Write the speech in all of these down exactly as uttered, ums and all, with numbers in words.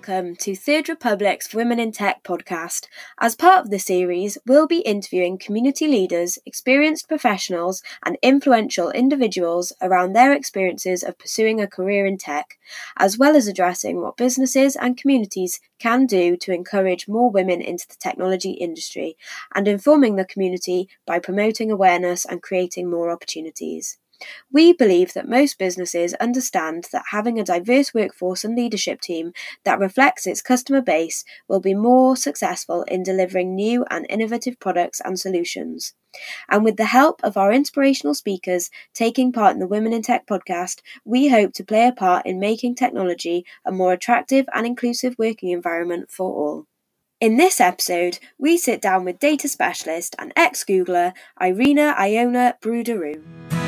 welcome to Third Republic's Women in Tech podcast. As part of the series, we'll be interviewing community leaders, experienced professionals, and influential individuals around their experiences of pursuing a career in tech, as well as addressing what businesses and communities can do to encourage more women into the technology industry, and informing the community by promoting awareness and creating more opportunities. We believe that most businesses understand that having a diverse workforce and leadership team that reflects its customer base will be more successful in delivering new and innovative products and solutions. And with the help of our inspirational speakers taking part in the Women in Tech podcast, we hope to play a part in making technology a more attractive and inclusive working environment for all. In this episode, we sit down with data specialist and ex-Googler Irina Iona Bruderou.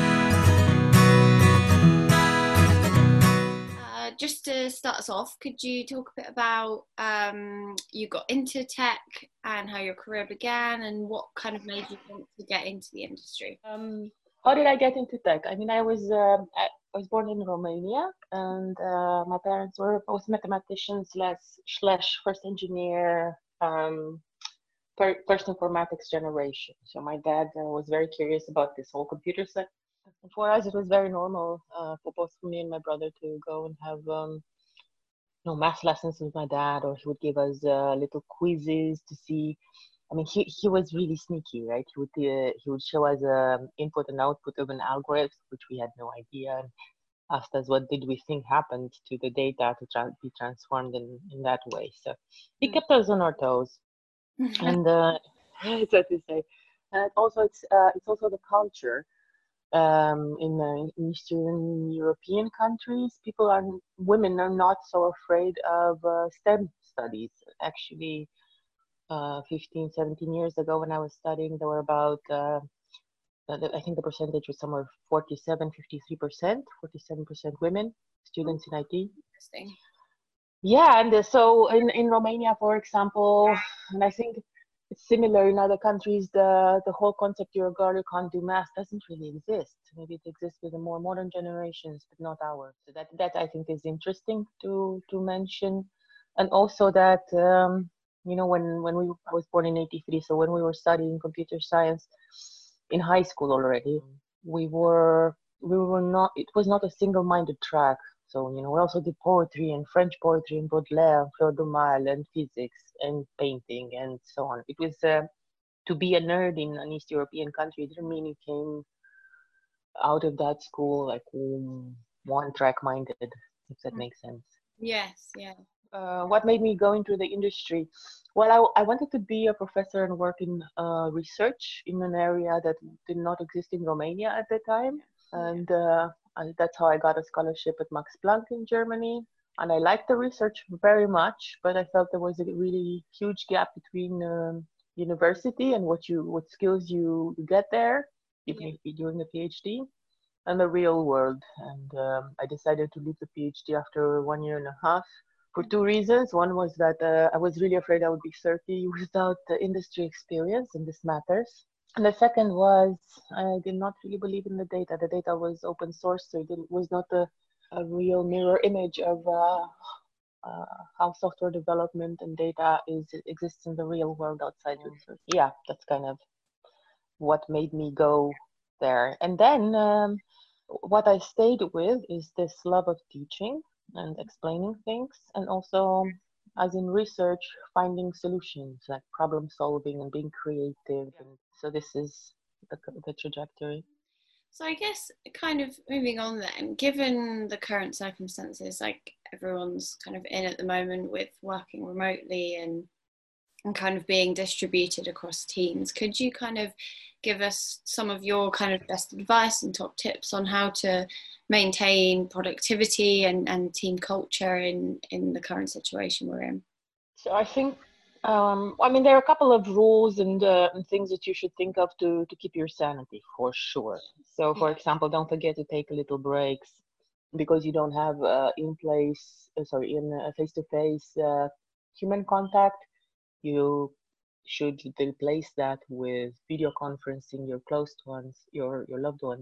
Just to start us off, could you talk a bit about um, you got into tech and how your career began and what kind of made you want to get into the industry? Um, how did I get into tech? I mean, I was uh, I was born in Romania, and uh, my parents were both mathematicians slash, slash first engineer, um, per, first informatics generation. So my dad uh, was very curious about this whole computer set. For us, it was very normal uh, for both me and my brother to go and have um, you know, math lessons with my dad, or he would give us uh, little quizzes to see. I mean, he, he was really sneaky, right? He would uh, he would show us um, input and output of an algorithm, which we had no idea, and asked us what did we think happened to the data to tra- be transformed in, in that way. So he kept us on our toes, and uh, so to say. And also, it's uh, it's also the culture. Um, in, uh, in Eastern European countries, people are women are not so afraid of uh, STEM studies. Actually, uh, fifteen, seventeen years ago when I was studying, there were about, uh, I think the percentage was somewhere forty-seven, fifty-three percent, forty-seven percent women, students in I T. Interesting. Yeah, and uh, so in, in Romania, for example, and I think it's similar in other countries, the, the whole concept you're a girl, you can't do math doesn't really exist. Maybe it exists with the more modern generations, but not ours. So that, that I think is interesting to, to mention. And also that, um, you know, when, when we, I was born in eighty-three, so when we were studying computer science in high school already, we were, we were not, it was not a single-minded track. So, you know, we also did poetry and French poetry and Baudelaire, Fleur de Mal, and physics and painting and so on. It was uh, to be a nerd in an East European country. It didn't mean you came out of that school like um, one track minded, if that makes sense. Yes, yeah. Uh, what made me go into the industry? Well, I, I wanted to be a professor and work in uh, research in an area that did not exist in Romania at the time. And uh, and that's how I got a scholarship at Max Planck in Germany. And I liked the research very much, but I felt there was a really huge gap between um, university and what you what skills you get there, even Yeah. if you're doing a PhD, and the real world. And um, I decided to leave the PhD after one year and a half for two reasons. One was that uh, I was really afraid I would be thirty without the industry experience, and this matters. And the second was I did not really believe in the data. The data was open source, so it was not a, a real mirror image of uh, uh, how software development and data is exists in the real world outside research. Yeah, that's kind of what made me go there. And then um, what I stayed with is this love of teaching and explaining things, and also as in research, finding solutions, like problem solving and being creative. And so this is the, the trajectory. So I guess kind of moving on then, given the current circumstances, like everyone's kind of in at the moment with working remotely and and kind of being distributed across teams, could you kind of give us some of your kind of best advice and top tips on how to maintain productivity and, and team culture in, in the current situation we're in? So I think, um, I mean, there are a couple of rules and, uh, and things that you should think of to, to keep your sanity, for sure. So, for example, don't forget to take little breaks because you don't have uh, in place, uh, sorry, in uh, face-to-face uh, human contact. You should replace that with video conferencing your close ones, your, your loved ones.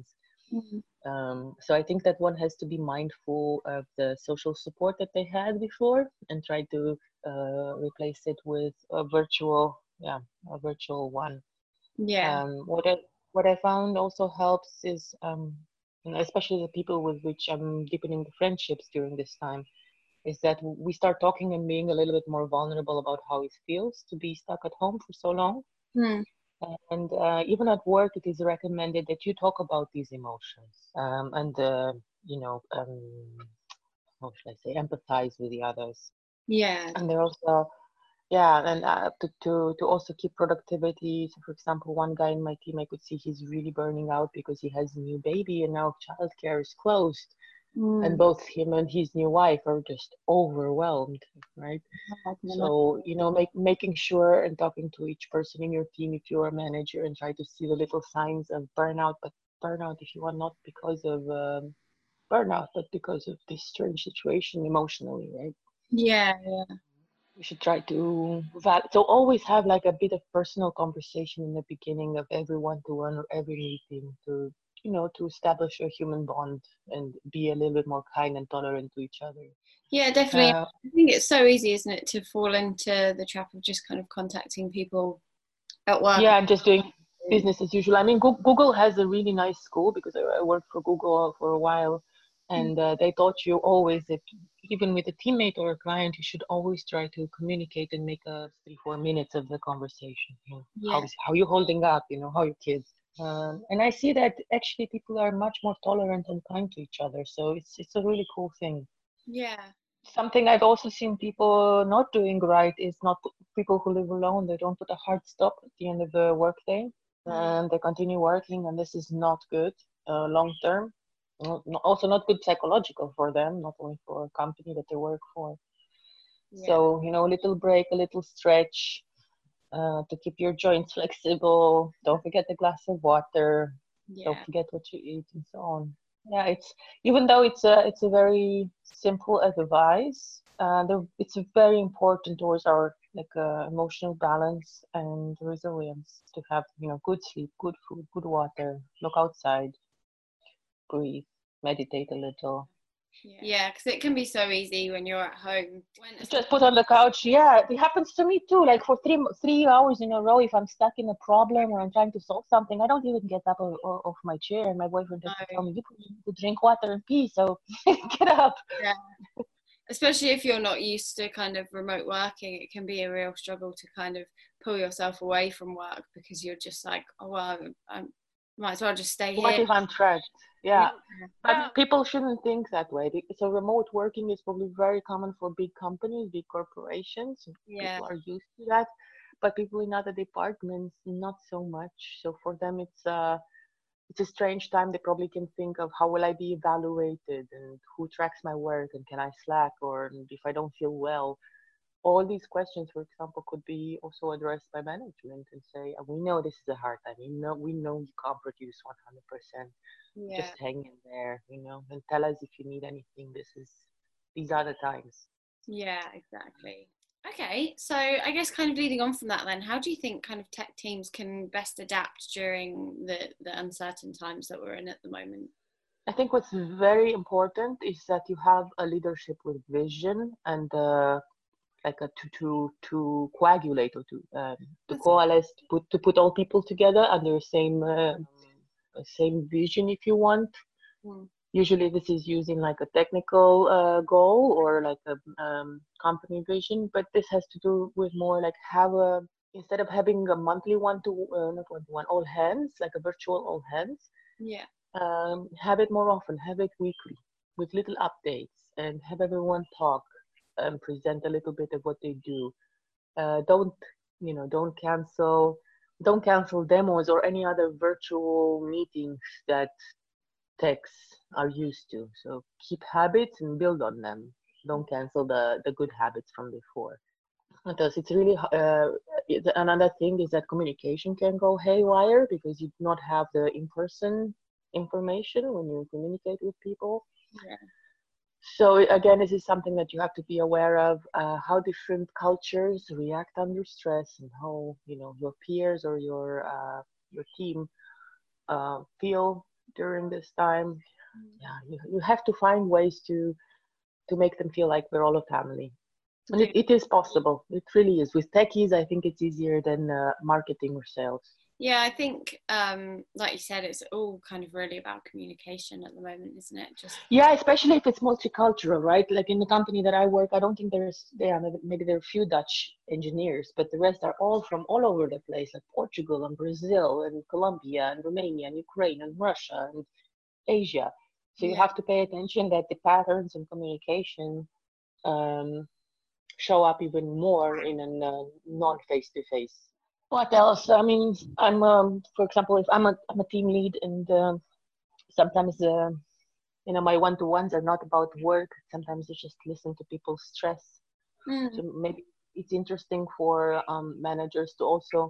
Mhm. Um, so I think that one has to be mindful of the social support that they had before and try to uh, replace it with a virtual, yeah, a virtual one. Yeah. Um, what I what I found also helps is, um, and especially the people with which I'm deepening the friendships during this time, is that we start talking and being a little bit more vulnerable about how it feels to be stuck at home for so long. Mm. And uh, even at work, it is recommended that you talk about these emotions, um, and uh, you know, um, how should I say, empathize with the others. Yeah. And they're also, yeah, and uh, to, to to also keep productivity. So, for example, one guy in my team, I could see he's really burning out because he has a new baby and now childcare is closed, and Mm. both him and his new wife are just overwhelmed, right? I can imagine. So, you know, make, making sure and talking to each person in your team if you're a manager and try to see the little signs of burnout, but burnout if you are not because of um, burnout, but because of this strange situation emotionally, right? Yeah, yeah. You should try to val- so always have like a bit of personal conversation in the beginning of every one-to-one or every meeting to, you know, to establish a human bond and be a little bit more kind and tolerant to each other. Yeah, definitely. Uh, I think it's so easy, isn't it, to fall into the trap of just kind of contacting people at work. yeah, I'm just doing business as usual. I mean, Goo- Google has a really nice school because I, I worked for Google for a while, and uh, they taught you always that even with a teammate or a client, you should always try to communicate and make a three, four minutes of the conversation. You know, Yeah, how's how you holding up? You know, how your kids? Um, and I see that actually people are much more tolerant and kind to each other. So it's it's a really cool thing. yeah, Something I've also seen people not doing right is not people who live alone. They don't put a hard stop at the end of the workday, mm, and they continue working, and this is not good uh, long term. Not- not- Also, not good psychological for them, not only for a company that they work for. yeah, So, you know, a little break, a little stretch uh, to keep your joints flexible. Don't forget the glass of water. Don't yeah, forget what you eat, and so on. Yeah, it's even though it's a it's a very simple advice, uh, the, it's very important towards our like uh, emotional balance and resilience to have, you know, good sleep, good food, good water, look outside, breathe, meditate a little. yeah. Because it can be so easy when you're at home. When You especially, just put on the couch. Yeah, it happens to me too. Like for three three hours in a row, if I'm stuck in a problem or I'm trying to solve something, I don't even get up o- o- off my chair, and my boyfriend has to tell me, "You need to drink water and pee." So get up. yeah, especially if you're not used to kind of remote working, it can be a real struggle to kind of pull yourself away from work because you're just like, oh well, I might as well just stay What here. if I'm trapped? Yeah, Yeah. But people shouldn't think that way. Be- So remote working is probably very common for big companies, big corporations. yeah, People are used to that. But people in other departments, not so much. So for them, it's uh, it's a strange time. They probably can think of how will I be evaluated and who tracks my work and can I slack or if I don't feel well. All these questions, for example, could be also addressed by management and say, "Uh, we know this is a hard time. We know we know you can't produce one hundred percent. yeah. Just hang in there, you know, and tell us if you need anything. This is these are the times." Yeah, exactly. Okay, so I guess kind of leading on from that then, how do you think kind of tech teams can best adapt during the, the uncertain times that we're in at the moment? I think what's very important is that you have a leadership with vision and uh, like a to to to coagulate or to um, to That's, coalesce to put to put all people together under the same uh, same vision if you want. mm, Usually this is using like a technical uh, goal or like a um, company vision, but this has to do with more like have a instead of having a monthly one to uh, not one to one all hands like a virtual all hands, yeah, um, have it more often, have it weekly with little updates and have everyone talk and present a little bit of what they do. Uh, don't you know? Don't cancel. Don't cancel demos or any other virtual meetings that techs are used to. So keep habits and build on them. Don't cancel the, the good habits from before. Because it's really uh, it- another thing is that communication can go haywire because you do not have the in-person information when you communicate with people. yeah, So again, this is something that you have to be aware of uh, how different cultures react under stress and how you know your peers or your uh, your team uh, feel during this time. Yeah, you, you have to find ways to to make them feel like we're all a family. And it, it is possible. It really is. With techies, I think it's easier than uh, marketing or sales. Yeah, I think, um, like you said, it's all kind of really about communication at the moment, isn't it? Just yeah, especially if it's multicultural, right? Like in the company that I work, I don't think there's there maybe there are a few Dutch engineers, but the rest are all from all over the place, like Portugal and Brazil and Colombia and Romania and Ukraine and Russia and Asia. So you yeah. have to pay attention that the patterns in communication um, show up even more in a uh, non-face-to-face. What else? I mean, I'm, um, for example, if I'm a, I'm a team lead, and uh, sometimes, uh, you know, my one-to-ones are not about work. Sometimes I just listen to people's stress. Mm. So maybe it's interesting for um, managers to also,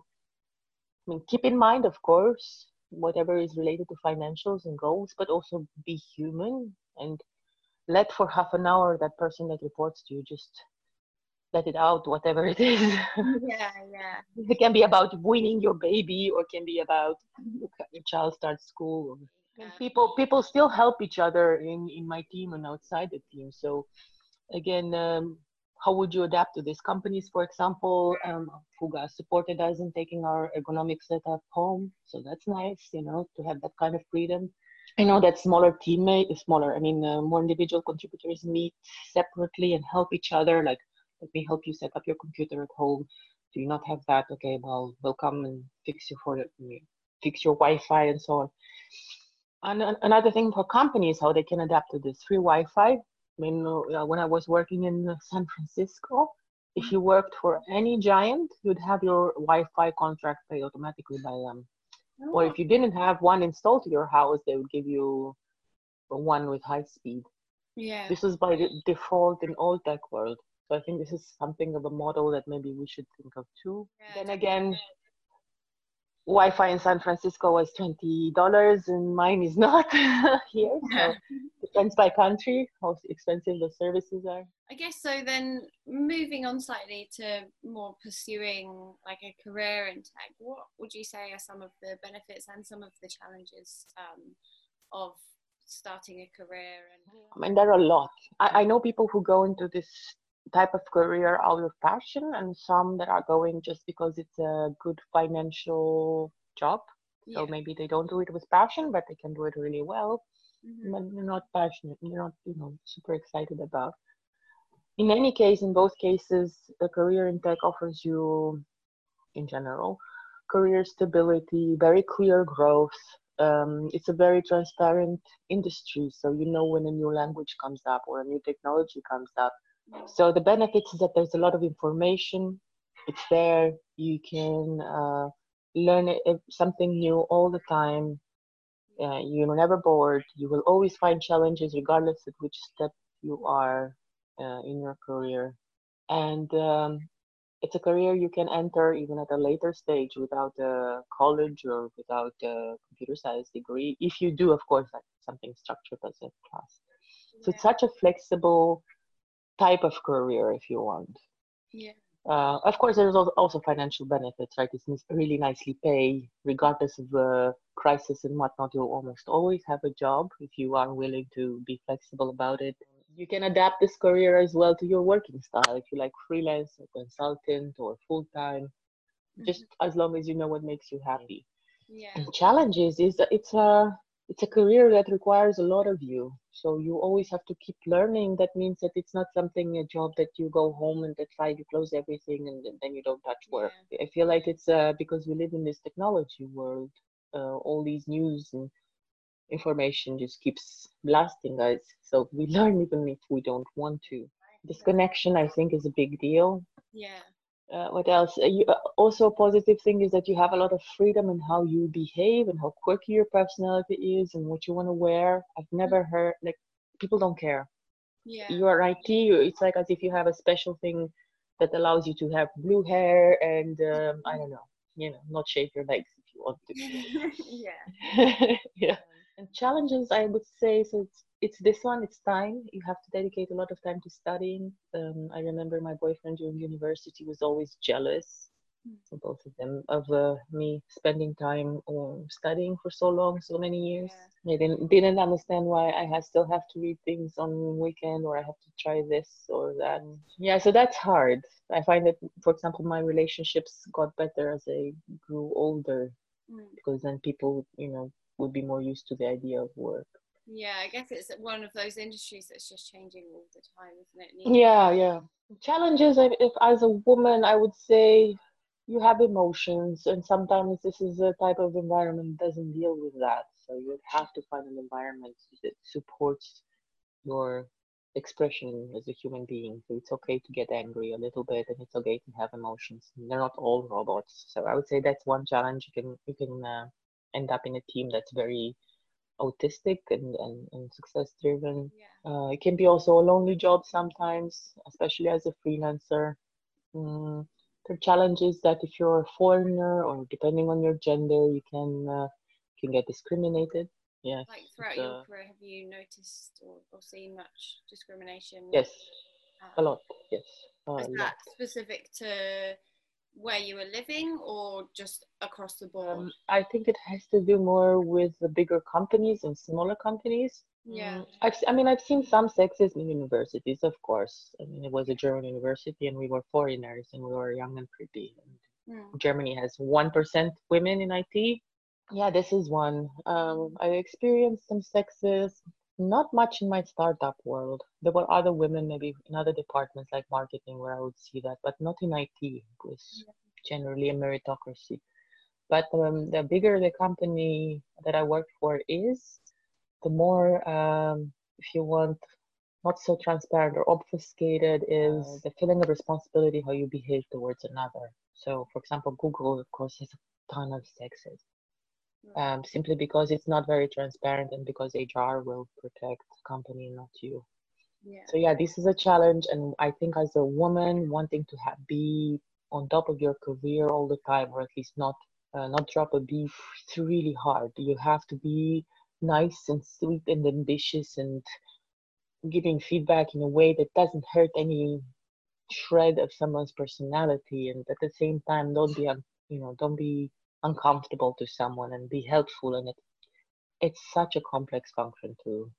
I mean, keep in mind, of course, whatever is related to financials and goals, but also be human and let for half an hour that person that reports to you just let it out, whatever it is. Yeah, yeah. It can be about winning your baby, or can be about your child starts school. And people people still help each other in in my team and outside the team. So again, um, how would you adapt to this? Companies, for example, um, Fuga supported us in taking our ergonomic setup home, so that's nice, you know, to have that kind of freedom. I know that smaller teammate, smaller, I mean, uh, more individual contributors meet separately and help each other. Like, let me help you set up your computer at home. Do you not have that? Okay, well, we'll come and fix you for it, fix your Wi-Fi and so on. And another thing for companies, how they can adapt to this free Wi-Fi. I mean, uh, when I was working in San Francisco, if you worked for any giant, you'd have your Wi-Fi contract paid automatically by them. Oh. Or if you didn't have one installed to your house, they would give you one with high speed. Yeah. This is by default in all tech world. So I think this is something of a model that maybe we should think of too. Yeah, then again, Wi-Fi in San Francisco was twenty dollars and mine is not here. So depends by country how expensive the services are. I guess so. Then moving on slightly to more pursuing like a career in tech, what would you say are some of the benefits and some of the challenges um, of starting a career? And I mean, there are a lot. I, I know people who go into this type of career out of passion, and some that are going just because it's a good financial job. So yeah. Maybe they don't do it with passion, but they can do it really well. Mm-hmm. But you're not passionate, you're not, you know, super excited about. In any case, in both cases, a career in tech offers you, in general, career stability, very clear growth. Um, it's a very transparent industry, so you know when a new language comes up or a new technology comes up. So the benefits is that there's a lot of information. It's there. You can uh, learn it, something new all the time. Uh, you're never bored. You will always find challenges regardless of which step you are uh, in your career. And um, it's a career you can enter even at a later stage without a college or without a computer science degree. If you do, of course, like something structured as a class. So it's such a flexible type of career if you want. Yeah. Uh, of course, there's also financial benefits, right? It's really nicely paid, regardless of the crisis and whatnot. You'll almost always have a job if you are willing to be flexible about it. You can adapt this career as well to your working style. If you like freelance or consultant or full time, mm-hmm. just as long as you know what makes you happy. Yeah. And challenges is that it's a it's a career that requires a lot of you. So you always have to keep learning. That means that it's not something, a job that you go home and at five you close everything and then you don't touch work. Yeah. I feel like it's uh, because we live in this technology world, uh, all these news and information just keeps blasting us. So we learn even if we don't want to. This connection, I think, is a big deal. Yeah. Uh, what else? Uh, you, uh, also, a positive thing is that you have a lot of freedom in how you behave and how quirky your personality is and what you want to wear. I've never heard, like, people don't care. Yeah. You are I T, it's like as if you have a special thing that allows you to have blue hair and, um, I don't know, you know, not shave your legs if you want to. Yeah. Yeah. And challenges, I would say, so it's, it's this one, it's time. You have to dedicate a lot of time to studying. Um, I remember my boyfriend during university was always jealous for both of them, of uh, me spending time um, studying for so long, so many years. Yeah. I didn't didn't understand why I ha still have to read things on weekend, or I have to try this or that. Yeah, so that's hard. I find that, for example, my relationships got better as I grew older, Mm. because then people, you know, would be more used to the idea of work. Yeah, I guess it's one of those industries that's just changing all the time, isn't it? Needing Yeah, yeah. Challenges, I- if as a woman, I would say you have emotions, and sometimes this is a type of environment that doesn't deal with that. So you would have to find an environment that supports your expression as a human being. So it's okay to get angry a little bit, and it's okay to have emotions. They're not all robots. So I would say that's one challenge. You can you can uh, end up in a team that's very autistic and, and, and success driven. Yeah. Uh, it can be also a lonely job sometimes, especially as a freelancer. Mm, the challenge is that if you're a foreigner, or depending on your gender, you can uh, can get discriminated. Yes. Like throughout it's, uh, your career, have you noticed or, or seen much discrimination? yes, a Um, lot. Yes, a is lot. that specific to where you were living or just across the board? Um, I think it has to do more with the bigger companies and smaller companies. Yeah. Mm, I've, s- I mean, I've seen some sexism in universities, of course. I mean, it was a German university, and we were foreigners, and we were young and pretty. And Mm. Germany has one percent women in I T. Yeah, this is one. Um, I experienced some sexism, not much in my startup world. There were other women, maybe in other departments like marketing, where I would see that, but not in I T. It was generally a meritocracy. But um, the bigger the company that I work for is, the more, um, if you want, not so transparent or obfuscated is uh, the feeling of responsibility, how you behave towards another. So, for example, Google, of course, has a ton of sexism, um, simply because it's not very transparent, and because H R will protect the company, not you. Yeah. So yeah, this is a challenge, and I think as a woman wanting to have, be on top of your career all the time, or at least not uh, not drop a beat, it's really hard. You have to be nice and sweet and ambitious, and giving feedback in a way that doesn't hurt any shred of someone's personality, and at the same time don't be un, you know don't be uncomfortable to someone, and be helpful. And it, it's such a complex function to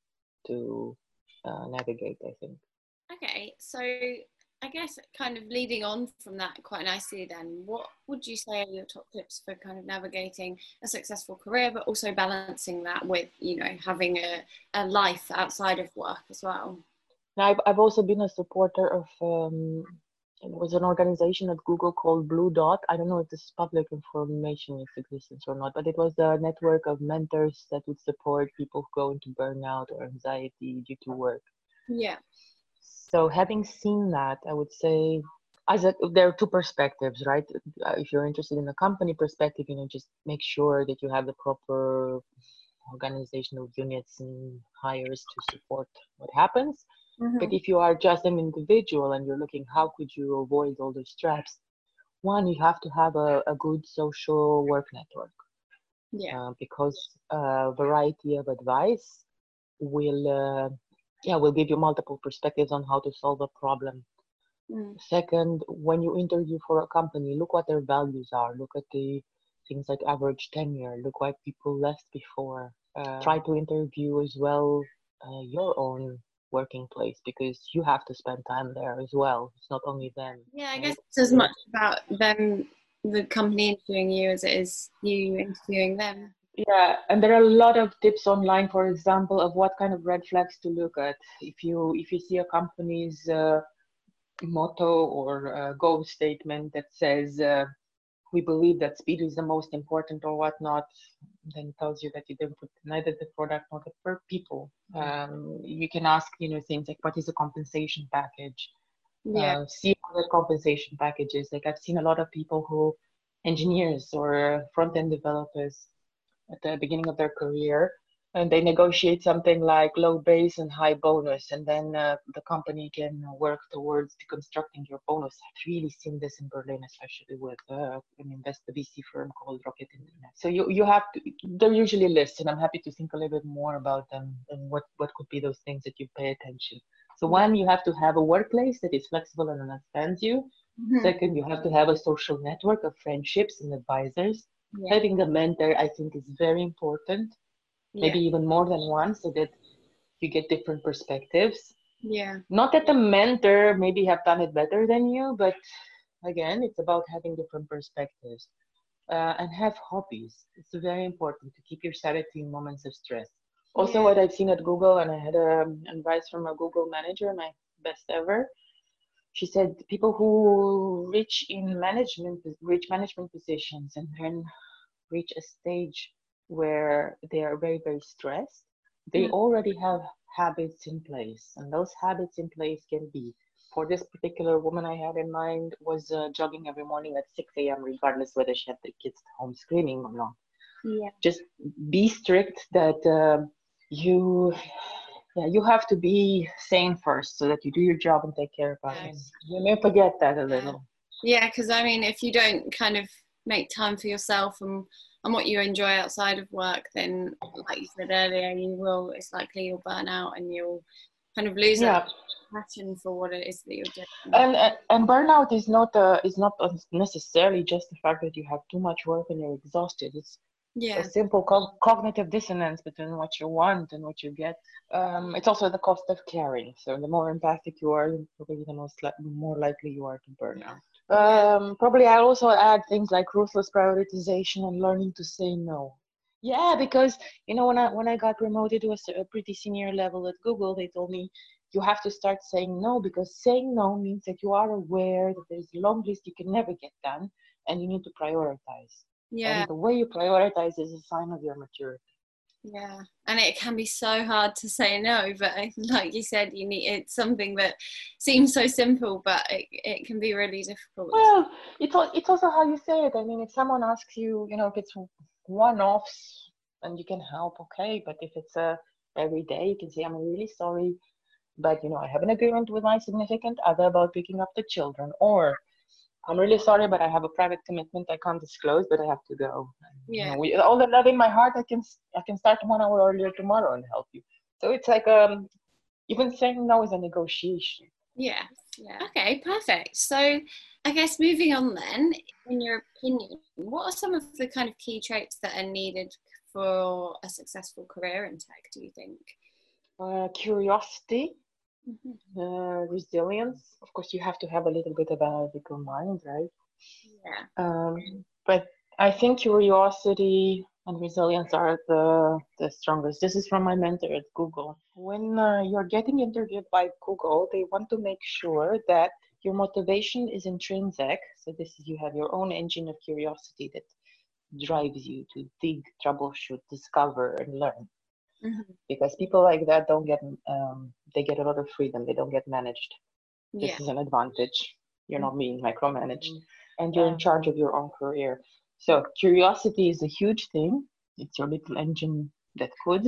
to uh, navigate, I think. Okay, so I guess kind of leading on from that quite nicely then, what would you say are your top tips for kind of navigating a successful career, but also balancing that with, you know, having a, a life outside of work as well? Now, I've, I've also been a supporter of, um, it was an organization at Google called Blue Dot. I don't know if this is public information, its existence or not, but it was a network of mentors that would support people who go into burnout or anxiety due to work. Yeah. So having seen that, I would say, as a, there are two perspectives, right? Uh, If you're interested in the company perspective, you know, just make sure that you have the proper organizational units and hires to support what happens. Mm-hmm. But if you are just an individual and you're looking, how could you avoid all those traps? One, you have to have a, a good social work network. Yeah. Uh, because a variety of advice will, uh, yeah, will give you multiple perspectives on how to solve a problem. Mm. Second, when you interview for a company, look what their values are. Look at the things like average tenure. Look why people left before. Uh, try to interview as well uh, your own working place, because you have to spend time there as well. It's not only them. Yeah, I right? guess it's as much about them, the company interviewing you, as it is you interviewing them. Yeah, and there are a lot of tips online, for example, of what kind of red flags to look at. If you if you see a company's uh, motto or uh, goal statement that says uh, we believe that speed is the most important or whatnot, then it tells you that you didn't put neither the product nor the per people. Um, you can ask, you know, things like what is the compensation package? Yeah. Uh, see other compensation packages. Like I've seen a lot of people who, engineers or front end developers, at the beginning of their career, and they negotiate something like low base and high bonus, and then uh, the company can work towards deconstructing your bonus. I've really seen this in Berlin, especially with uh, an invest the V C firm called Rocket Internet. So you you have to, they're usually lists, and I'm happy to think a little bit more about them and what what could be those things that you pay attention. So one, you have to have a workplace that is flexible and understands you. Mhm. Second, you have to have a social network of friendships and advisors. Yeah. Having a mentor, I think, is very important, Yeah. maybe even more than one, so that you get different perspectives. Yeah. Not that the mentor maybe have done it better than you, but again, it's about having different perspectives. Uh, and have hobbies. It's very important to keep your sanity in moments of stress. Also, Yeah. what I've seen at Google, and I had um, advice from a Google manager, my best ever. She said people who reach in management, reach management positions, and then reach a stage where they are very, very stressed, they Mm. already have habits in place. And those habits in place can be, for this particular woman I had in mind, was uh, jogging every morning at six a m, regardless whether she had the kids at home screaming or not. Yeah. Just be strict that uh, you yeah, you have to be sane first so that you do your job and take care of others. You may forget that a little. Yeah, because I mean, if you don't kind of make time for yourself and and what you enjoy outside of work, then, like you said earlier, you will. It's likely you'll burn out and you'll kind of lose that Yeah, passion for what it is that you're doing. and and and burnout is not uh, is not necessarily just the fact that you have too much work and you're exhausted. It's a Yeah. simple co- cognitive dissonance between what you want and what you get. Um, it's also the cost of caring. So the more empathic you are, probably the most li- more likely you are to burn out. Yeah. Um, probably I also add things like ruthless prioritization and learning to say no. Yeah, because you know when I when I got promoted to a, s- a pretty senior level at Google, they told me you have to start saying no because saying no means that you are aware that there's a long list you can never get done and you need to prioritize. Yeah. And the way you prioritize is a sign of your maturity. Yeah, and it can be so hard to say no, but like you said, you need it's something that seems so simple, but it, it can be really difficult. Well, it's al- it's also how you say it. I mean, if someone asks you, you know, if it's one-offs and you can help, okay. But if it's a every day, you can say, I'm really sorry, but you know, I have an agreement with my significant other about picking up the children, or I'm really sorry, but I have a private commitment I can't disclose, but I have to go. You Yeah, know, with all the love in my heart, I can s- I can start one hour earlier tomorrow and help you. So it's like um, even saying no is a negotiation. yeah, yeah. Okay, perfect. So I guess moving on then, in your opinion, what are some of the kind of key traits that are needed for a successful career in tech, do you think? Uh, curiosity, Mhm. uh, resilience. Of course, you have to have a little bit of analytical mind, right? Yeah, Um, but I think curiosity and resilience are the the strongest. This is from my mentor at Google. When uh, you're getting interviewed by Google, they want to make sure that your motivation is intrinsic. So this is you have your own engine of curiosity that drives you to dig, troubleshoot, discover, and learn. Mhm. Because people like that don't get um, they get a lot of freedom. They don't get managed. Yeah, This is an advantage. You're Mhm. not being micromanaged and you're in charge of your own career. So curiosity is a huge thing. It's your little engine that could.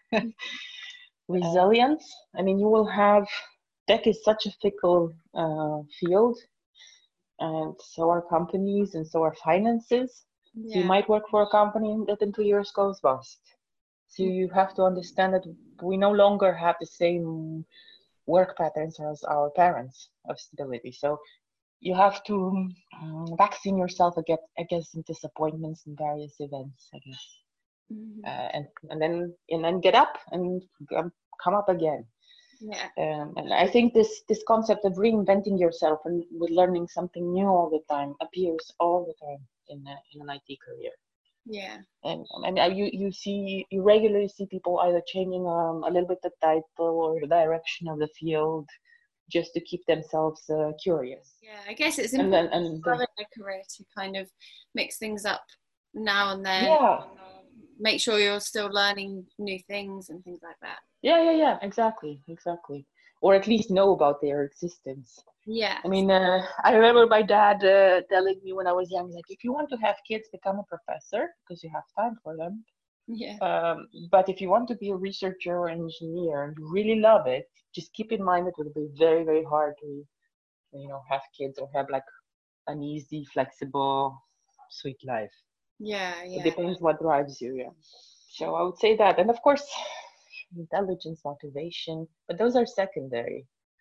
Resilience. I mean, you will have tech is such a fickle uh, field, and so are companies, and so are finances. So you yeah, might work for a company that in two years goes bust. So you have to understand that we no longer have the same work patterns as our parents of stability. So you have to um, vaccine yourself against, against disappointments and various events, I guess, Mhm. uh, and and then and then get up and um, come up again. Yeah, Um, and I think this this concept of reinventing yourself and with learning something new all the time appears all the time in a, in an I T career. yeah, And I mean, you you see you regularly see people either changing um, a little bit the title or the direction of the field just to keep themselves uh, curious. yeah. I guess it's And then important and for a career to kind of mix things up now and then, yeah, make sure you're still learning new things and things like that. yeah, yeah, yeah, exactly, exactly. Or at least know about their existence. Yeah, I mean, uh, I remember my dad uh, telling me when I was young, he's like, if you want to have kids, become a professor because you have time for them. yeah, Um, but if you want to be a researcher or engineer and you really love it, just keep in mind it will be very, very hard to, you know, have kids or have like an easy, flexible, sweet life. yeah, It yeah, depends what drives you, yeah. So I would say that. And of course, intelligence, motivation, but those are secondary.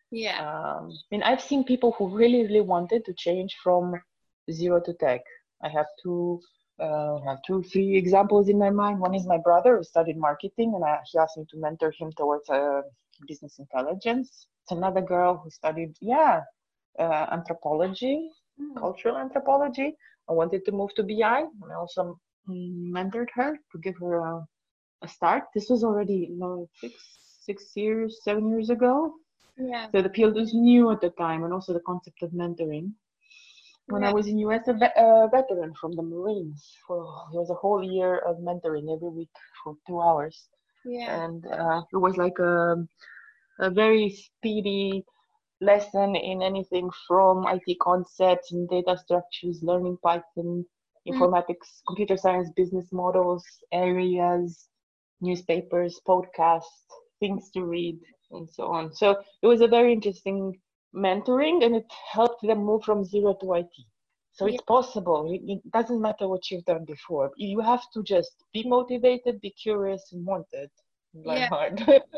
Yeah. Um, I mean, I've seen people who really, really wanted to change from zero to tech. I have two, uh, have two, three examples in my mind. One is my brother who studied marketing, and I, he asked me to mentor him towards uh, business intelligence. It's another girl who studied, yeah, uh, anthropology, Mm. cultural anthropology. I wanted to move to B I, and I also mm, mentored her to give her a, a start. This was already, you know, six, six years, seven years ago. Yeah. So the field was new at the time, and also the concept of mentoring. When I Yeah. was in U S, a, ve- a veteran from the Marines, for it was a whole year of mentoring every week for two hours, Yeah. and uh, it was like a, a very speedy lesson in anything from I T concepts and data structures, learning Python, Mm. informatics, computer science, business models, areas, newspapers, podcasts, things to read, and so on. So it was a very interesting mentoring, and it helped them move from zero to I T. So Yeah. it's possible. It, it doesn't matter what you've done before. You have to just be motivated, be curious, and want it. Learn Yeah. hard.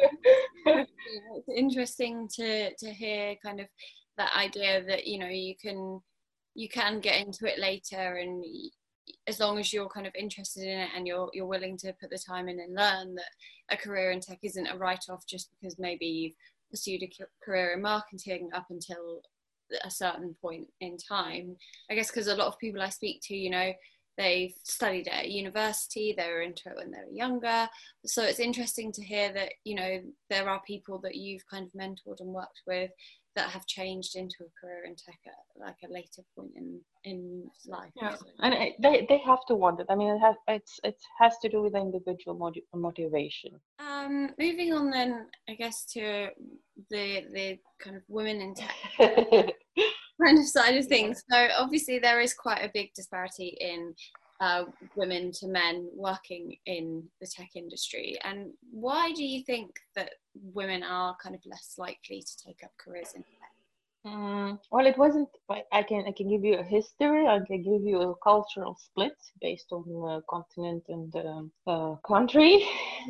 It's interesting to to hear kind of that idea that, you know, you can you can get into it later, and as long as you're kind of interested in it and you're you're willing to put the time in and learn, that a career in tech isn't a write-off just because maybe you've pursued a career in marketing up until a certain point in time. I guess because a lot of people I speak to, you know, they've studied at university, they were into it when they were younger. So it's interesting to hear that, you know, there are people that you've kind of mentored and worked with that have changed into a career in tech at like a later point in in life. Yeah, So, and it, they they have to want it. I mean, it has it's it has to do with the individual motiv motivation. um, moving on then, I guess to the the kind of women in tech kind of side of things. So obviously there is quite a big disparity in uh, women to men working in the tech industry. And why do you think that women are kind of less likely to take up careers in tech? Mm, well, it wasn't. I I can I can give you a history. I can give you a cultural split based on uh, continent and um, uh, country,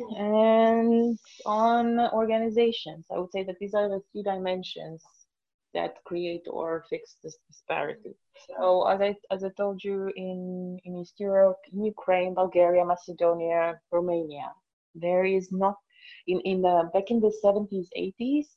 and on organizations. I would say that these are the three dimensions that create or fix this disparity. So as I as I told you, in in East Europe, in Ukraine, Bulgaria, Macedonia, Romania, there is not in in the back in the seventies, eighties.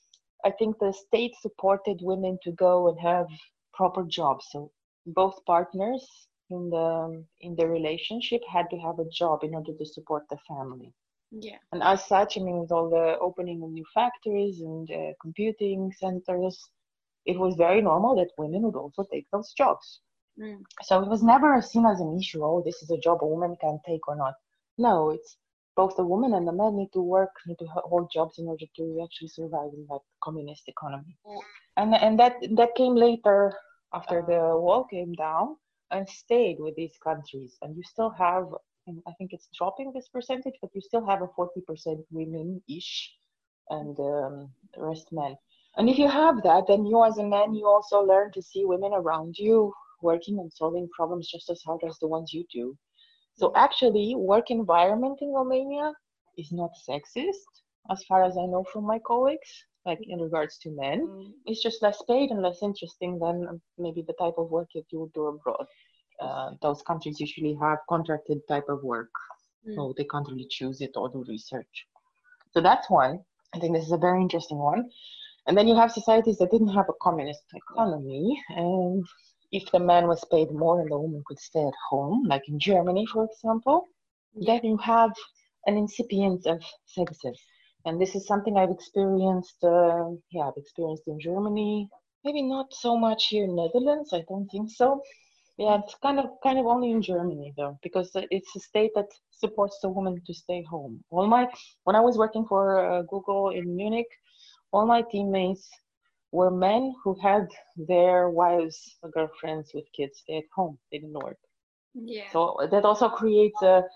I think the state supported women to go and have proper jobs. So both partners in the in the relationship had to have a job in order to support the family. Yeah. And as such, I mean, with all the opening of new factories and uh, computing centers, it was very normal that women would also take those jobs. Mm. So it was never seen as an issue. Oh, this is a job a woman can take or not. No, it's both the woman and the man need to work, need to hold jobs in order to actually survive in that communist economy. And and that that came later after the wall came down and stayed with these countries. And you still have, I think it's dropping this percentage, but you still have a forty percent women-ish and um, the rest men. And if you have that, then you as a man, you also learn to see women around you working and solving problems just as hard as the ones you do. So actually, work environment in Romania is not sexist, as far as I know from my colleagues, like in regards to men. Mm. It's just less paid and less interesting than maybe the type of work that you would do abroad. Uh, those countries usually have contracted type of work, Mm. so they can't really choose it or do research. So that's one. I think this is a very interesting one. And then you have societies that didn't have a communist economy, and if the man was paid more and the woman could stay at home, like in Germany, for example, Yeah. then you have an incipient of sexism. And this is something I've experienced, uh, yeah, I've experienced in Germany, maybe not so much here in Netherlands, I don't think so. Yeah, it's kind of kind of only in Germany though, because it's a state that supports the woman to stay home. All my when I was working for uh, Google in Munich, all my teammates were men who had their wives, girlfriends with kids stay at home. They didn't work. Yeah. So that also creates a,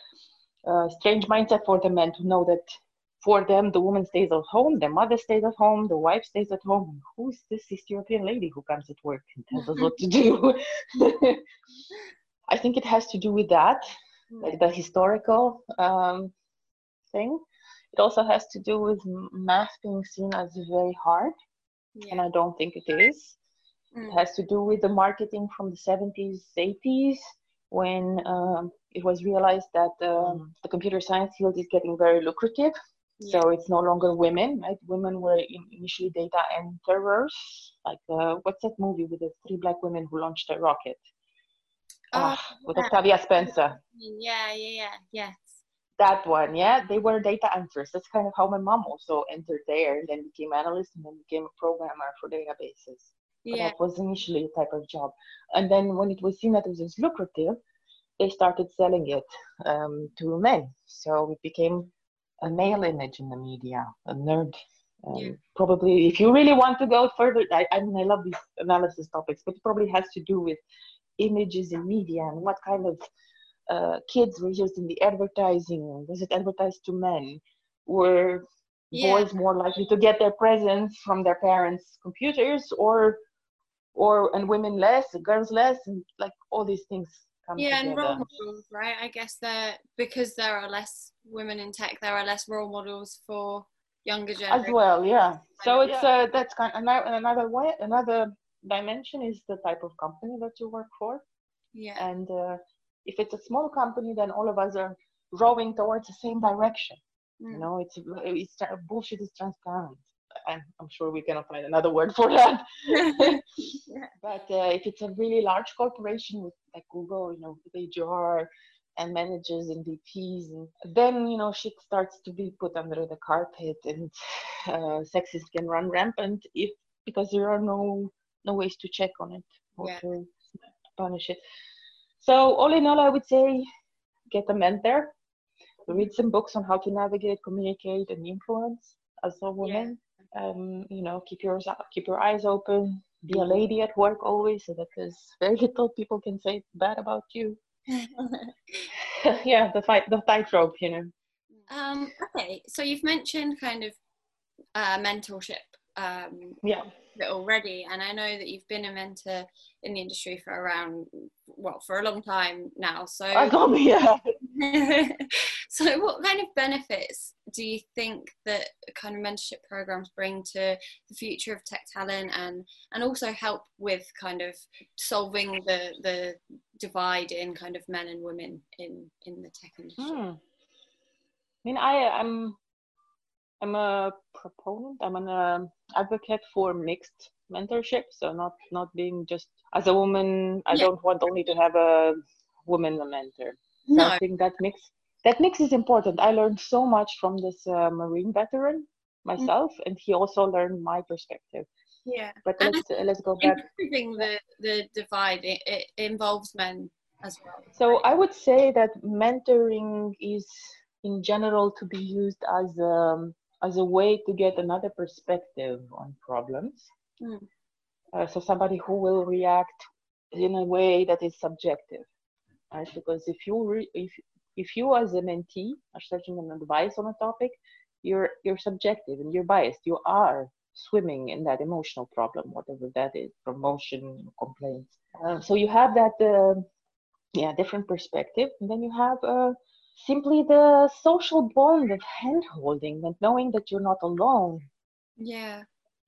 a strange mindset for the men to know that for them, the woman stays at home, the mother stays at home, the wife stays at home. Who's this East European lady who comes at work and tells us what to do? I think it has to do with that, like the historical um, thing. It also has to do with math being seen as very hard. Yeah. And I don't think it is. Mm. It has to do with the marketing from the seventies, eighties, when um, it was realized that um, the computer science field is getting very lucrative. Yeah. So it's no longer women, right? Women were in, initially data enterers. Like, uh, what's that movie with the three black women who launched a rocket? Oh, Ah, with yeah. Octavia Spencer. Yeah, yeah, yeah, yes. That one, yeah. They were data enterers. That's kind of how my mom also entered there, and then became analyst, and then became a programmer for databases. But Yeah. that was initially a type of job. And then when it was seen that it was lucrative, they started selling it um, to men. So it became a male image in the media, a nerd. Um, Yeah. Probably, if you really want to go further, I, I mean, I love these analysis topics, but it probably has to do with images in media and what kind of uh, kids were used in the advertising. Was it advertised to men? Were Yeah. boys more likely to get their presents from their parents' computers, or or and women less, girls less, and like all these things come Yeah, and role together. models, right? I guess there, because there are less women in tech, there are less role models for younger As generations. well, yeah. So it's Yeah. uh, that's kind of another another way, another dimension is the type of company that you work for. Yeah. And uh, if it's a small company, then all of us are rowing towards the same direction. Mm. You know, it's it's bullshit is transparent. I'm, I'm sure we cannot find another word for that. Yeah. But uh, if it's a really large corporation with like Google, you know, with H R and managers and V Ps, and then you know shit starts to be put under the carpet, and uh, sexism can run rampant if because there are no no ways to check on it or Yeah. to punish it. So all in all, I would say get a mentor, read some books on how to navigate, communicate, and influence as a woman. Um, you know, keep yours keep your eyes open. Be a lady at work always, so that there's very little people can say bad about you. Yeah, the fight, the tightrope, you know. Um, okay, so you've mentioned kind of uh, mentorship um, Yeah. already, and I know that you've been a mentor in the industry for around, well, for a long time now. So, I told me, yeah. so what kind of benefits do you think that kind of mentorship programs bring to the future of tech talent, and and also help with kind of solving the the divide in kind of men and women in in the tech industry? Hmm. I mean, I I'm I'm a proponent. I'm an uh, advocate for mixed mentorship. So not not being just as a woman. I Yeah. don't want only to have a woman a mentor. So No. I think that mix that mix is important. I learned so much from this uh, Marine veteran myself, and he also learned my perspective. Yeah. But And let's uh, let's go back. improving the the divide, it, it involves men as well. So I would say that mentoring is in general to be used as a, as a way to get another perspective on problems. Mm. Uh, so somebody who will react in a way that is subjective, right? Because if you re- if if you as a mentee are searching an advice on a topic, you're you're subjective and you're biased. You are swimming in that emotional problem, whatever that is, promotion, complaints. Uh, so you have that. Uh, yeah, different perspective, and then you have uh, simply the social bond of hand holding and knowing that you're not alone. Yeah.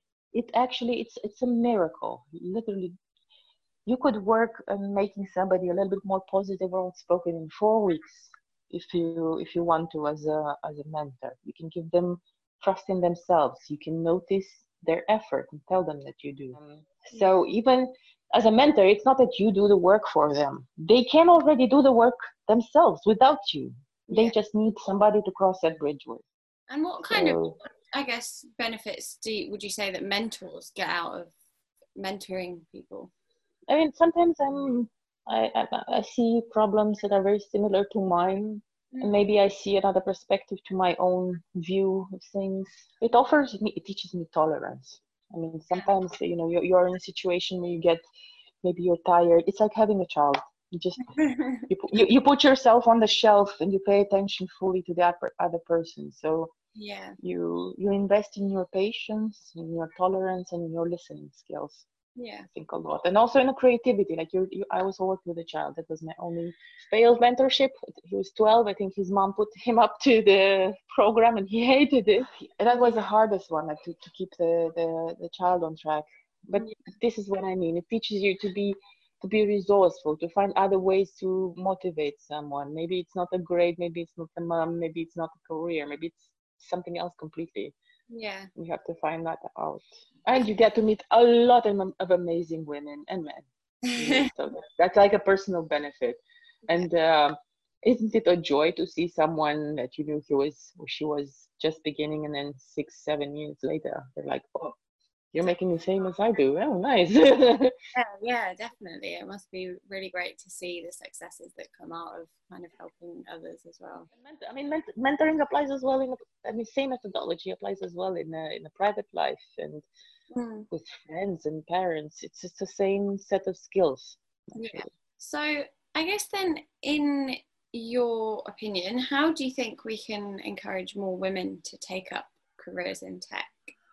It actually it's it's a miracle, literally. You could work on making somebody a little bit more positive or outspoken in four weeks, if you if you want to, as a as a mentor. You can give them trust in themselves. You can notice their effort and tell them that you do. Um, so even as a mentor, it's not that you do the work for them. They can already do the work themselves without you. They Yeah. just need somebody to cross that bridge with. And what kind So, of, I guess, benefits do you, would you say that mentors get out of mentoring people? I mean, sometimes I'm I, I I see problems that are very similar to mine, and maybe I see another perspective to my own view of things. It offers me, it teaches me tolerance. I mean, sometimes you know you're, you're in a situation where you get maybe you're tired. It's like having a child. You just you pu- you, you put yourself on the shelf and you pay attention fully to that per- other person. So Yeah. you you invest in your patience, in your tolerance, and in your listening skills. Yeah. I think a lot. And also in the creativity, like you, you I also worked with a child. That was my only failed mentorship. He was twelve. I think his mom put him up to the program and he hated it. And that was the hardest one, like to, to keep the, the, the child on track. But Yeah. this is what I mean. It teaches you to be to be resourceful, to find other ways to motivate someone. Maybe it's not a grade, maybe it's not a mom, maybe it's not a career, maybe it's something else completely. Yeah. We have to find that out. And you get to meet a lot of, of amazing women and men. Really. So that's, that's like a personal benefit. And um, isn't it a joy to see someone that you knew he was, or she was just beginning, and then six, seven years later, they're like, oh, you're making the same as I do. Oh, nice. Yeah, yeah, definitely. It must be really great to see the successes that come out of kind of helping others as well. I mean, ment- mentoring applies as well in, I mean, same methodology applies as well in a, in a private life and mm. with friends and parents. It's just the same set of skills. Actually. Yeah. So I guess then, in your opinion, how do you think we can encourage more women to take up careers in tech?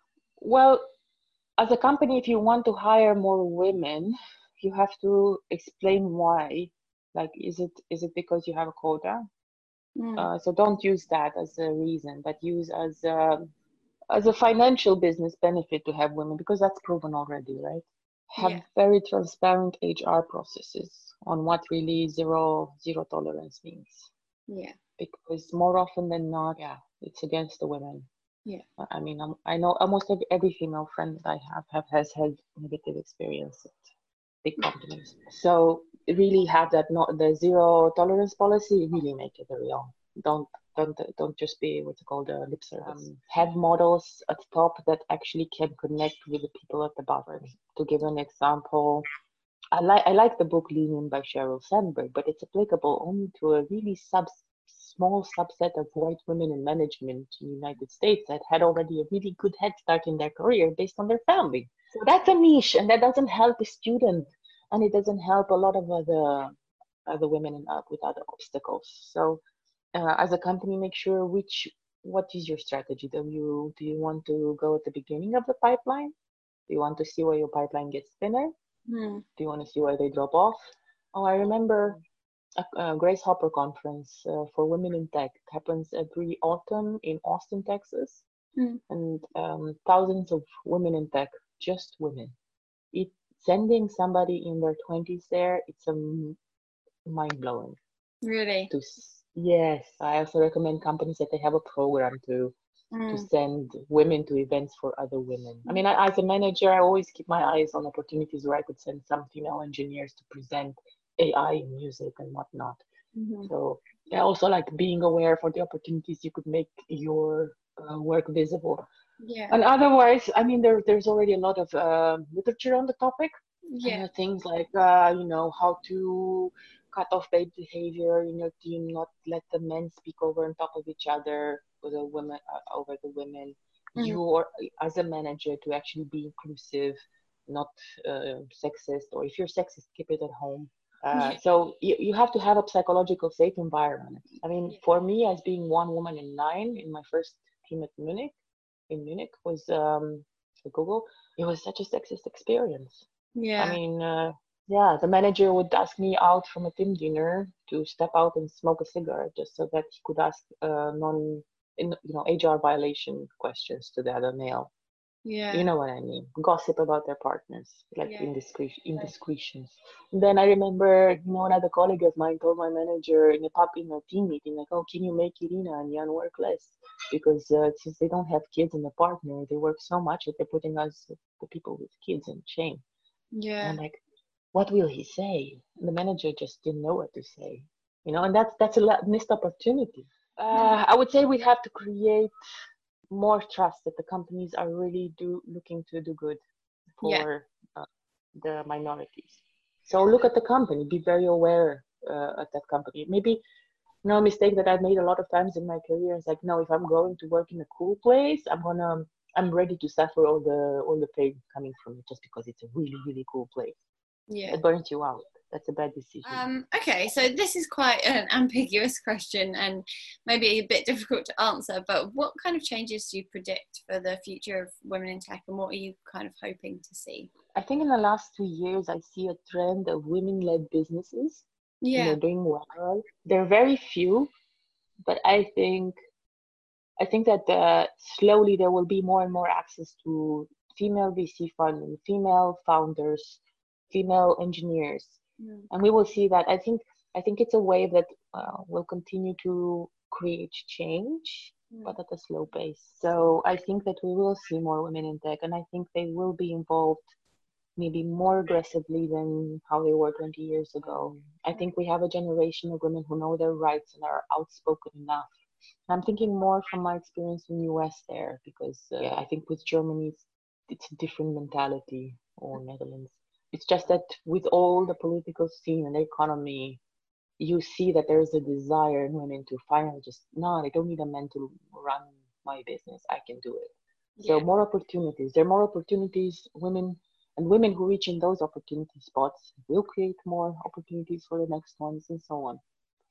Well, as a company, if you want to hire more women, you have to explain why. Like, is it is it because you have a quota? Mm. Uh, so don't use that as a reason, but use as a, as a financial business benefit to have women, because that's proven already, right? Have yeah. very transparent H R processes on what really zero zero tolerance means. Yeah. Because more often than not, yeah, it's against the women. Yeah. I mean, I'm, I know almost every, every female friend that I have, have has had negative experience at big companies. So really have that, not the zero tolerance policy, really make it real. Don't don't don't just be what's called a lip service. Um, have models at the top that actually can connect with the people at the bottom. To give an example, I like I like the book Lean In by Sheryl Sandberg, but it's applicable only to a really sub small subset of white women in management in the United States that had already a really good head start in their career based on their family. So that's a niche, and that doesn't help the student, and it doesn't help a lot of other other women in, uh, with other obstacles. So uh, as a company, make sure which what is your strategy. Do you do you want to go at the beginning of the pipeline? Do you want to see where your pipeline gets thinner? Hmm. Do you want to see where they drop off? Oh, I remember a, a Grace Hopper conference uh, for women in tech. It happens every autumn in Austin, Texas. Mm. And um, thousands of women in tech, just women. It, sending somebody in their twenties there, it's a mind-blowing. Really? To, yes. I also recommend companies that they have a program to mm. to send women to events for other women. Mm. I mean, I, as a manager, I always keep my eyes on opportunities where I could send some female engineers to present A I in music and whatnot. Mm-hmm. So I also like being aware for the opportunities you could make your uh, work visible. Yeah. And otherwise, I mean, there there's already a lot of uh, literature on the topic. Yeah. Uh, things like uh, you know, how to cut off bad behavior in your team, not let the men speak over on top of each other, or the women uh, over the women. Mm-hmm. You are, as a manager, to actually be inclusive, not uh, sexist, or if you're sexist, keep it at home. Uh, yeah. So you, you have to have a psychological safe environment. I mean, yeah. for me, as being one woman in nine in my first team at Munich, in Munich was um, Google, it was such a sexist experience. Yeah. I mean, uh, yeah, the manager would ask me out from a team dinner to step out and smoke a cigarette just so that he could ask uh, non, you know, H R violation questions to the other male. Yeah. You know what I mean? Gossip about their partners, like yeah. indiscretion, indiscretions. And then I remember, you know, another colleague of mine told my manager in a pub in a team meeting, like, "Oh, can you make Irina and Jan work less? Because uh, since they don't have kids and a partner, they work so much that they're putting us, the people with kids, in shame." Yeah. And I'm like, what will he say? And the manager just didn't know what to say, you know. And that's that's a missed opportunity. Uh, I would say we have to create more trust that the companies are really do looking to do good for yeah. uh, the minorities. So look at the company, be very aware uh, at that company. Maybe no mistake that I've made a lot of times in my career is like, no, if I'm going to work in a cool place, I'm gonna, I'm ready to suffer all the all the pain coming from it just because it's a really really cool place. Yeah, it burns you out. that's a bad decision. Um, okay, so this is quite an ambiguous question and maybe a bit difficult to answer, but what kind of changes do you predict for the future of women in tech, and what are you kind of hoping to see? I think in the last two years, I see a trend of women-led businesses. Yeah. And they're doing well. There are very few, but I think I think that uh, slowly there will be more and more access to female V C funding, female founders, female engineers, Mm. and we will see that. I think I think it's a wave that uh, will continue to create change, Mm. but at a slow pace. So I think that we will see more women in tech, and I think they will be involved maybe more aggressively than how they were twenty years ago. I think we have a generation of women who know their rights and are outspoken enough. I'm thinking more from my experience in U S there, because uh, yeah, I think with Germany, it's, it's a different mentality, or Netherlands. It's just that with all the political scene and the economy, you see that there's a desire in women to finally just, no, I don't need a man to run my business. I can do it. Yeah. So more opportunities. There are more opportunities. Women and women who reach in those opportunity spots will create more opportunities for the next ones, and so on.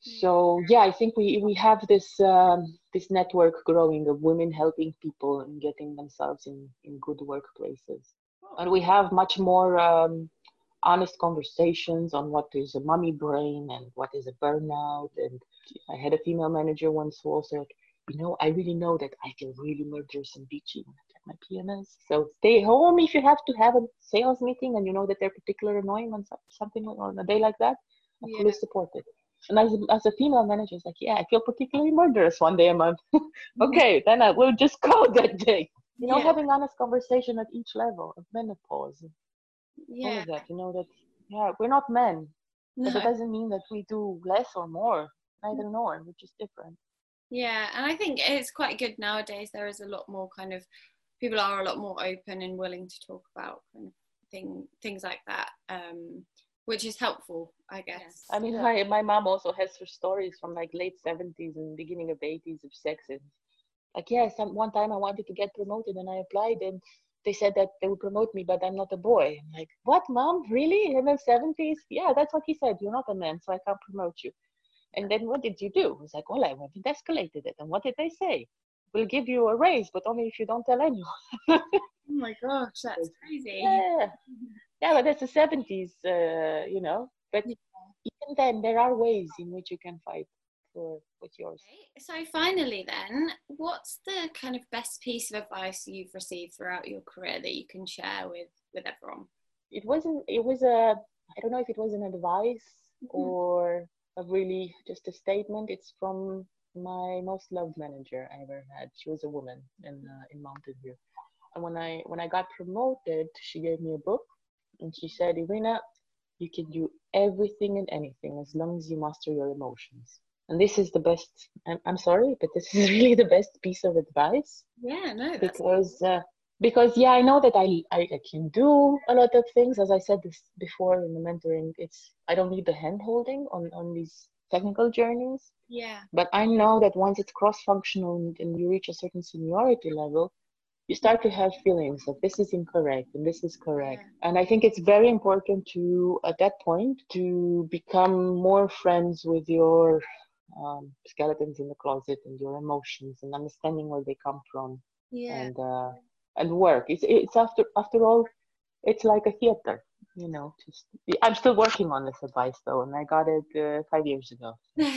So yeah, I think we we have this um, this network growing of women helping people and getting themselves in in good workplaces, and we have much more um, honest conversations on what is a mommy brain and what is a burnout. And I had a female manager once who also said, you know, I really know that I feel really murderous and bitchy when I get my P M S. So stay home if you have to have a sales meeting and you know that they're particularly annoying on something on a day like that. I'm Yeah. fully supported. And as a, as a female manager, it's like, yeah, I feel particularly murderous one day a month. Okay, then I will just go that day. You know, Yeah. having honest conversation at each level of menopause. Yeah. All of that, you know, that, yeah, we're not men, No. but it doesn't mean that we do less or more, neither nor, which is different. Yeah, and I think it's quite good nowadays. There is a lot more kind of, people are a lot more open and willing to talk about kind of thing, things like that, um, which is helpful, I guess. Yes. I mean, my, my mom also has her stories from like late seventies and beginning of eighties of sex. And like, yeah, some, one time I wanted to get promoted and I applied and they said that they would promote me, but I'm not a boy. I'm like, what, mom? Really? In the seventies? Yeah, that's what he said. You're not a man, so I can't promote you. And then what did you do? I was like, well, I went and escalated it. And what did they say? We'll give you a raise, but only if you don't tell anyone. Oh my gosh, that's crazy. Yeah, yeah, but that's the seventies, uh, you know. But yeah. Even then, there are ways in which you can fight for what's yours. Okay. So finally then, what's the kind of best piece of advice you've received throughout your career that you can share with, with everyone? It wasn't, it was a, I don't know if it was an advice mm-hmm. or a really just a statement. It's from my most loved manager I ever had. She was a woman in uh, in Mountain View. And when I when I got promoted, she gave me a book and she said, Irina, you can do everything and anything as long as you master your emotions. And this is the best, I'm, I'm sorry, but this is really the best piece of advice. Yeah, no, that's because uh, because yeah, I know that I, I I can do a lot of things. As I said this before in the mentoring, it's I don't need the hand holding on on these technical journeys. Yeah. But I know that once it's cross-functional and, and you reach a certain seniority level, you start to have feelings that this is incorrect and this is correct. Yeah. And I think it's very important to, at that point, to become more friends with your um, skeletons in the closet and your emotions and understanding where they come from. Yeah. And uh, and work. It's it's after after all, it's like a theater. You know, just I'm still working on this advice though, and I got it uh, five years ago.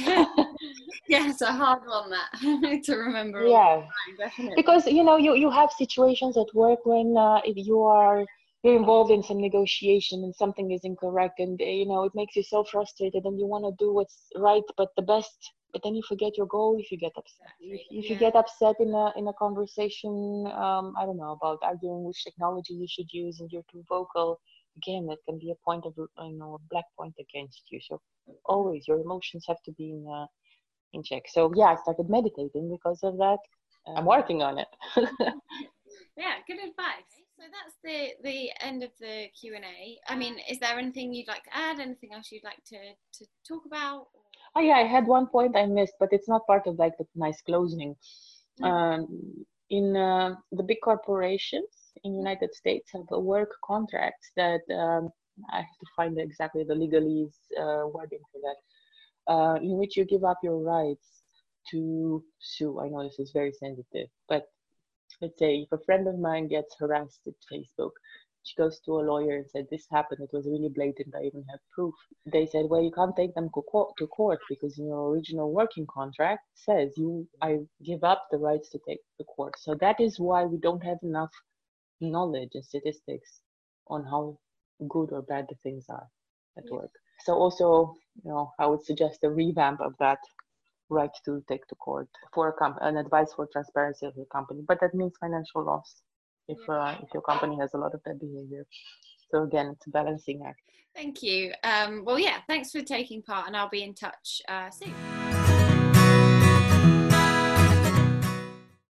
Yeah, it's a hard one that to remember. Yeah, time, definitely. Because you know you, you have situations at work when uh, if you are you're involved in some negotiation and something is incorrect, and uh, you know it makes you so frustrated, and you want to do what's right, but the best. But then you forget your goal if you get upset. Exactly. If, if yeah. you get upset in a in a conversation, um, I don't know, about arguing which technology you should use, and you're too vocal, again, that can be a point of, you know, a black point against you. So always your emotions have to be in uh, in check. So yeah, I started meditating because of that. Uh, I'm working on it. Yeah, good advice. So that's the the end of the Q and A. I mean, is there anything you'd like to add? Anything else you'd like to to talk about? Oh yeah, I had one point I missed, but it's not part of like the nice closing. Mm-hmm. Um, in uh, the big corporations in the United States have a work contracts that um, I have to find exactly the legalese uh, wording for that, uh, in which you give up your rights to sue. I know this is very sensitive, but let's say if a friend of mine gets harassed at Facebook, she goes to a lawyer and said, this happened, it was really blatant, I even have proof. They said, well, you can't take them to court, to court because in your original working contract says you, I give up the rights to take the court. So that is why we don't have enough knowledge and statistics on how good or bad the things are at Yeah. work. So also, you know, I would suggest a revamp of that right to take to court for a comp- an advice for transparency of your company, but that means financial loss if Yeah. uh, if your company has a lot of that behavior. So again, it's a balancing act. Thank you. Um, well, yeah, thanks for taking part, and I'll be in touch uh, soon.